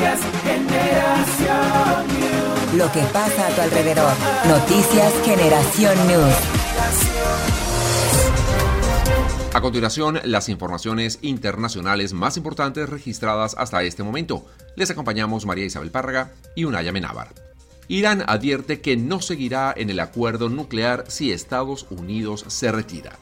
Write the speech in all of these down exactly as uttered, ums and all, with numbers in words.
Noticias Generación News. Lo que pasa a tu alrededor. Noticias Generación News. A continuación, las informaciones internacionales más importantes registradas hasta este momento. Les acompañamos María Isabel Párraga y Unaya Menábar. Irán advierte que no seguirá en el acuerdo nuclear si Estados Unidos se retira.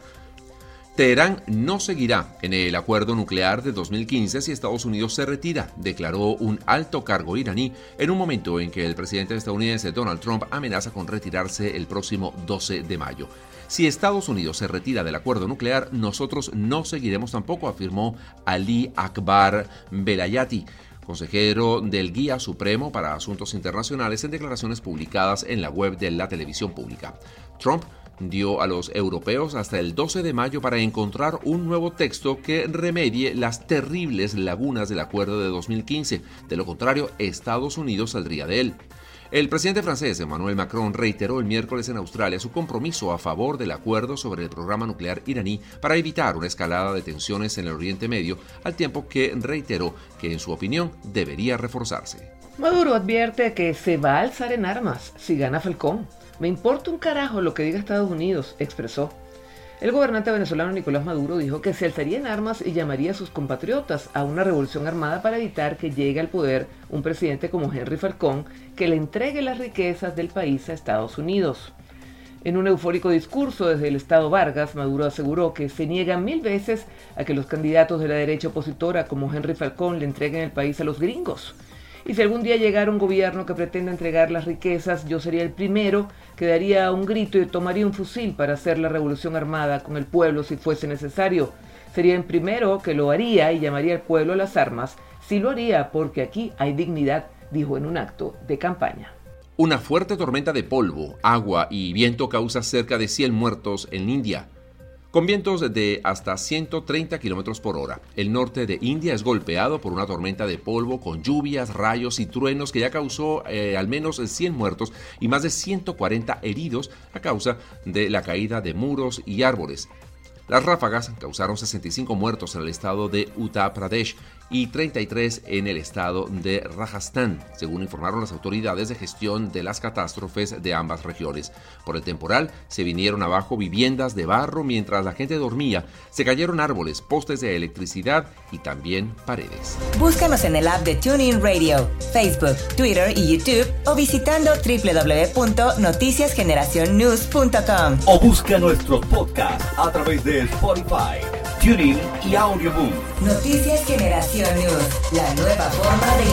Teherán no seguirá en el acuerdo nuclear de dos mil quince si Estados Unidos se retira, declaró un alto cargo iraní en un momento en que el presidente estadounidense Donald Trump amenaza con retirarse el próximo doce de mayo. Si Estados Unidos se retira del acuerdo nuclear, nosotros no seguiremos tampoco, afirmó Ali Akbar Velayati, consejero del Guía Supremo para Asuntos Internacionales, en declaraciones publicadas en la web de la televisión pública. Trump dio a los europeos hasta el doce de mayo para encontrar un nuevo texto que remedie las terribles lagunas del acuerdo de dos mil quince. De lo contrario, Estados Unidos saldría de él. El presidente francés Emmanuel Macron reiteró el miércoles en Australia su compromiso a favor del acuerdo sobre el programa nuclear iraní para evitar una escalada de tensiones en el Oriente Medio, al tiempo que reiteró que, en su opinión, debería reforzarse. Maduro advierte que se va a alzar en armas si gana Falcón. Me importa un carajo lo que diga Estados Unidos, expresó. El gobernante venezolano Nicolás Maduro dijo que se alzaría en armas y llamaría a sus compatriotas a una revolución armada para evitar que llegue al poder un presidente como Henry Falcón, que le entregue las riquezas del país a Estados Unidos. En un eufórico discurso desde el estado Vargas, Maduro aseguró que se niega mil veces a que los candidatos de la derecha opositora como Henry Falcón le entreguen el país a los gringos. Y si algún día llegara un gobierno que pretenda entregar las riquezas, yo sería el primero que daría un grito y tomaría un fusil para hacer la revolución armada con el pueblo si fuese necesario. Sería el primero que lo haría y llamaría al pueblo a las armas. Sí lo haría porque aquí hay dignidad, dijo en un acto de campaña. Una fuerte tormenta de polvo, agua y viento causa cerca de cien muertos en India, con vientos de hasta ciento treinta kilómetros por hora. El norte de India es golpeado por una tormenta de polvo con lluvias, rayos y truenos que ya causó eh, al menos cien muertos y más de ciento cuarenta heridos a causa de la caída de muros y árboles. Las ráfagas causaron sesenta y cinco muertos en el estado de Uttar Pradesh y treinta y tres en el estado de Rajasthan, según informaron las autoridades de gestión de las catástrofes de ambas regiones. Por el temporal, se vinieron abajo viviendas de barro mientras la gente dormía, se cayeron árboles, postes de electricidad y también paredes. Búscanos en el app de TuneIn Radio, Facebook, Twitter y YouTube o visitando doble u doble u doble u punto noticias generación news punto com. O busca nuestros podcasts a través de Spotify, TuneIn y Audioboom. Noticias Generación News, la nueva forma de